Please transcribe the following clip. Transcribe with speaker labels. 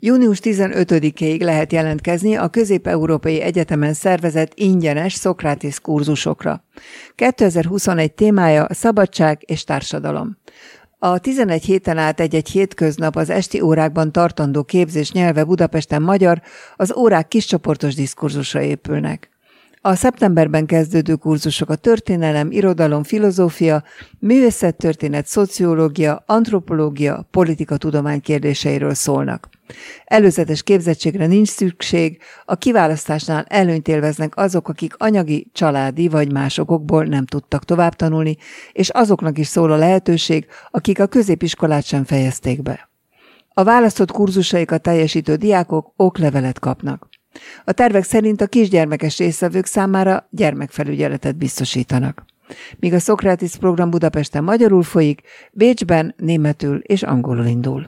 Speaker 1: Június 15-ig lehet jelentkezni a Közép-Európai Egyetemen szervezett ingyenes Szokratész kurzusokra. 2021 témája szabadság és társadalom. A 11 héten át egy-egy hétköznap az esti órákban tartandó képzés nyelve Budapesten magyar, az órák kiscsoportos diskurzusra épülnek. A szeptemberben kezdődő kurzusok a történelem, irodalom, filozófia, művészettörténet, szociológia, antropológia, politikatudomány kérdéseiről szólnak. Előzetes képzettségre nincs szükség, a kiválasztásnál előnyt élveznek azok, akik anyagi, családi vagy más okokból nem tudtak tovább tanulni, és azoknak is szól a lehetőség, akik a középiskolát sem fejezték be. A választott kurzusaikat teljesítő diákok oklevelet kapnak. A tervek szerint a kisgyermekes résztvevők számára gyermekfelügyeletet biztosítanak. Míg a Szokratész program Budapesten magyarul folyik, Bécsben németül és angolul indul.